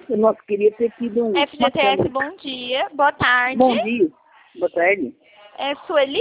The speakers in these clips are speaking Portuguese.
Nós queríamos ter tido um... FGTS, bom dia. Boa tarde. Bom dia. Boa tarde. É Sueli?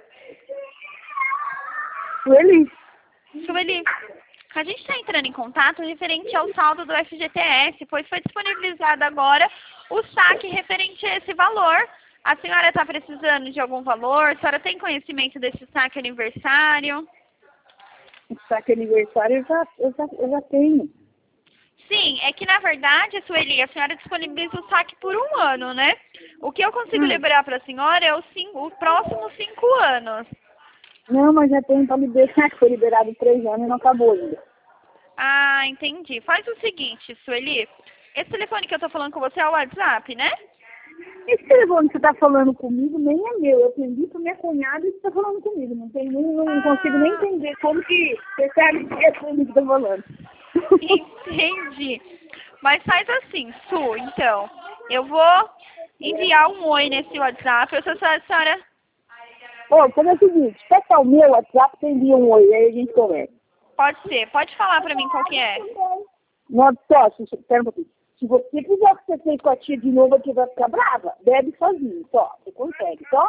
Sueli. Sueli, a gente está entrando em contato referente ao saldo do FGTS, pois foi disponibilizado agora o saque referente a esse valor. A senhora está precisando de algum valor? A senhora tem conhecimento desse saque aniversário? O saque aniversário eu já tenho. Sim, é que na verdade, Sueli, a senhora disponibiliza o saque por 1 ano, né? O que eu consigo liberar para a senhora é os próximos 5 anos. Não, mas já tem para liberar, foi liberado 3 anos e não acabou ainda. Ah, entendi. Faz o seguinte, Sueli, esse telefone que eu tô falando com você é o WhatsApp, né? Esse telefone que você está falando comigo nem é meu. Eu aprendi para minha cunhada e você está falando comigo. Não consigo nem entender como que você sabe que é comigo que está falando. Entendi. Mas faz assim, Su, então. Eu vou enviar um oi nesse WhatsApp. Eu sou a senhora. Ô, como é o seguinte, peça o meu WhatsApp, você envia um oi, aí a gente conversa. Pode ser. Pode falar pra mim qual que é. Não, só, espera um pouquinho. Se você fizer o que você fez com a tia de novo, aqui vai ficar brava, bebe sozinho, só. Você consegue, só.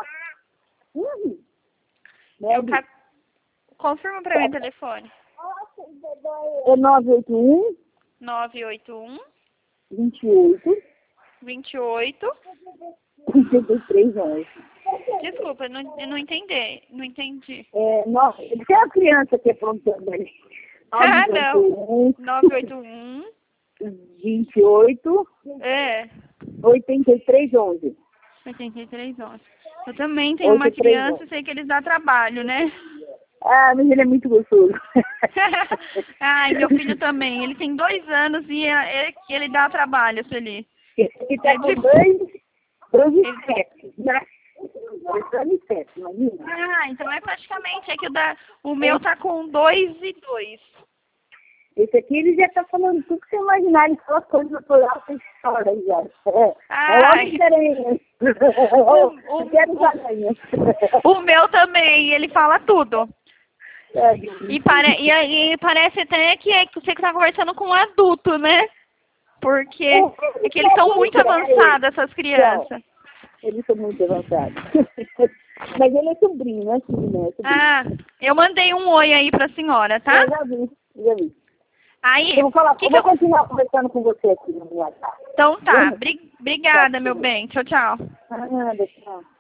Bebe. Confirma pra mim o telefone. É 981 981 28 28. 33 11. Desculpa, não entendi. Não entendi. Nossa, ele tem uma criança aqui aprontando ali. Ah, não. 981 28 83 11. 83 11. Eu também tenho uma criança e sei que eles dão trabalho, né? Ah, mas ele é muito gostoso. Ai, meu filho também. Ele tem 2 anos e ele dá trabalho, Sueli. Ele tá com 2 e 7, né? 2 e 7, imagina. Ah, então é praticamente. É que o meu tá com 2 e 2. Esse aqui ele já tá falando tudo que você imaginar. Ele fala coisas naturais, você chora aí já. É logo diferente. O meu também, ele fala tudo. E parece até que você tá conversando com um adulto, né? Porque é que eles são muito avançados, essas crianças. Eles são muito avançados. Mas ele é sobrinho, não é filho, né? Ah, eu mandei um oi aí pra senhora, tá? Eu já vi. Aí, eu vou continuar conversando com você aqui no WhatsApp. Então tá, obrigada, meu bem. Tchau, tchau. Nada, tchau.